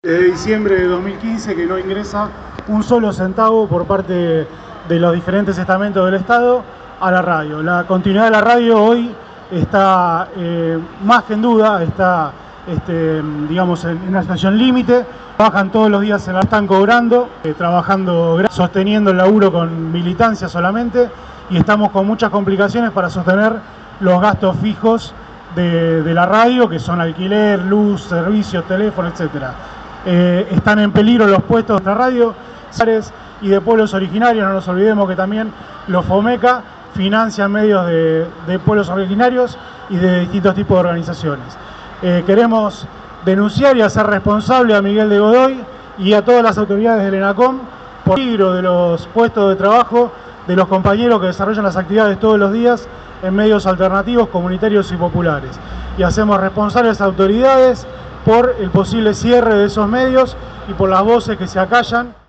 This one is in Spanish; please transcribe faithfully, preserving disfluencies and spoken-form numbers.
Desde diciembre de dos mil quince que no ingresa un solo centavo por parte de los diferentes estamentos del Estado a la radio. La continuidad de la radio hoy está eh, más que en duda, está este, digamos en, en una situación límite. Trabajan todos los días, se la están cobrando, eh, trabajando, sosteniendo el laburo con militancia solamente, y estamos con muchas complicaciones para sostener los gastos fijos de, de la radio, que son alquiler, luz, servicios, teléfono, etcétera. Eh, están en peligro los puestos de la radio y de pueblos originarios. No nos olvidemos que también los FOMECA financian medios de, de pueblos originarios y de distintos tipos de organizaciones. Eh, queremos denunciar y hacer responsable a Miguel de Godoy y a todas las autoridades del ENACOM por el peligro de los puestos de trabajo de los compañeros que desarrollan las actividades todos los días en medios alternativos, comunitarios y populares. Y hacemos responsables a autoridades por el posible cierre de esos medios y por las voces que se acallan.